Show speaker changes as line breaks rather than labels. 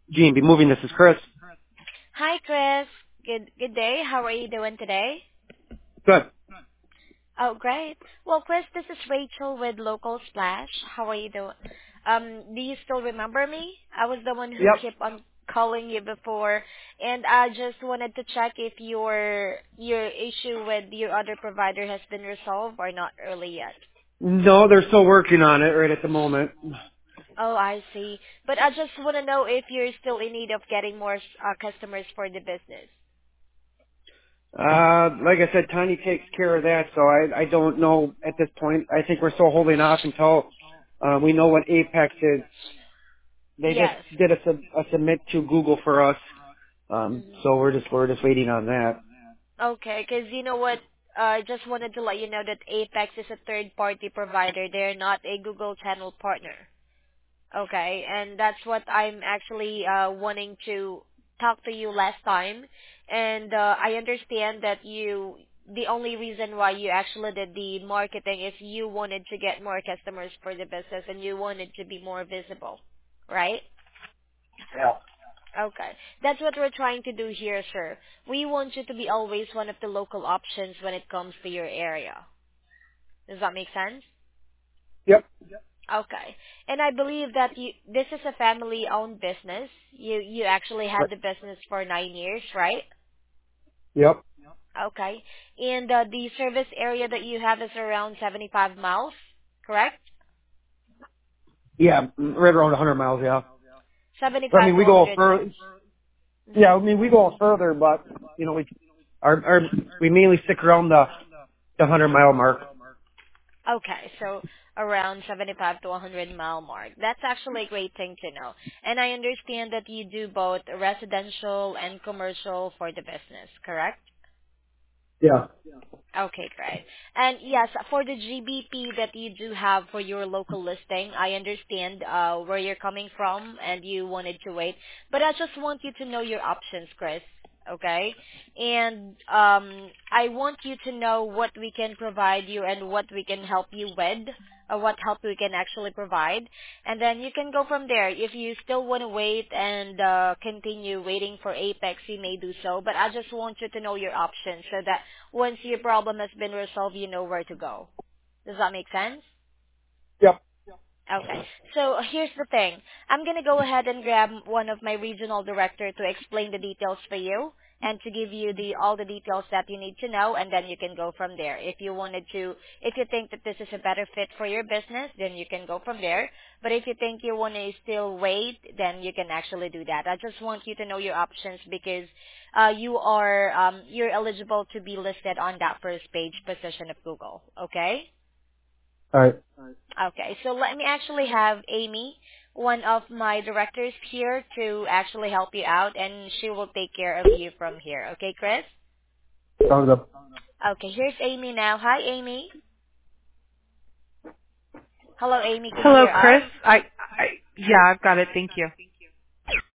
G&B Moving, this is Chris.
Hi, Chris. Good day. How are you doing today?
Good.
Oh, great. Well, Chris, this is Rachel with Local Splash. How are you doing? Do you still remember me? I was the one who
Yep.
kept on calling you before, and I just wanted to check if your issue with your other provider has been resolved or not early yet.
No, they're still working on it right at the moment.
Oh, I see. But I just want to know if you're still in need of getting more customers for the business.
Like I said, Tiny takes care of that, so I don't know at this point. I think we're still holding off until we know what Apex is. They just
Yes.
did a submit to Google for us, so we're just waiting on that.
Okay, because you know what? I just wanted to let you know that Apex is a third-party provider. They're not a Google Channel partner. Okay, and that's what I'm actually wanting to talk to you last time. And I understand that the only reason why you actually did the marketing is you wanted to get more customers for the business and you wanted to be more visible, right?
Yeah.
Okay. That's what we're trying to do here, sir. We want you to be always one of the local options when it comes to your area. Does that make sense?
Yep.
Okay. And I believe that this is a family-owned business. You actually had
Right.
the business for 9 years, right?
Yep.
Okay. And the service area that you have is around 75 miles, correct?
Yeah, right around 100 miles. Yeah. I
75
mean,
to
we go
100
further.
miles.
Yeah,
Mhm.
I mean, we go further, but we mainly stick around the 100-mile mark.
Okay, so around 75 to 100 mile mark. That's actually a great thing to know. And I understand that you do both residential and commercial for the business, correct?
Yeah.
Okay, great. And yes, for the GBP that you do have for your local listing, I understand where you're coming from and you wanted to wait. But I just want you to know your options, Chris. Okay? And I want you to know what we can provide you and what we can help you with, or what help we can actually provide. And then you can go from there. If you still want to wait and continue waiting for Apex, you may do so. But I just want you to know your options so that once your problem has been resolved, you know where to go. Does that make sense?
Yep.
Okay. So here's the thing. I'm going to go ahead and grab one of my regional director to explain the details for you and to give you all the details that you need to know, and then you can go from there. If you think that this is a better fit for your business, then you can go from there. But if you think you want to still wait, then you can actually do that. I just want you to know your options because you're eligible to be listed on that first page position of Google. Okay?
All right.
Okay, so let me actually have Amy, one of my directors here, to actually help you out, and she will take care of you from here. Okay, Chris?
Sounds good.
Okay, here's Amy now. Hi, Amy. Hello, Amy. Can you
Hello,
hear us?
Chris. Yeah, I've got it. Thank you.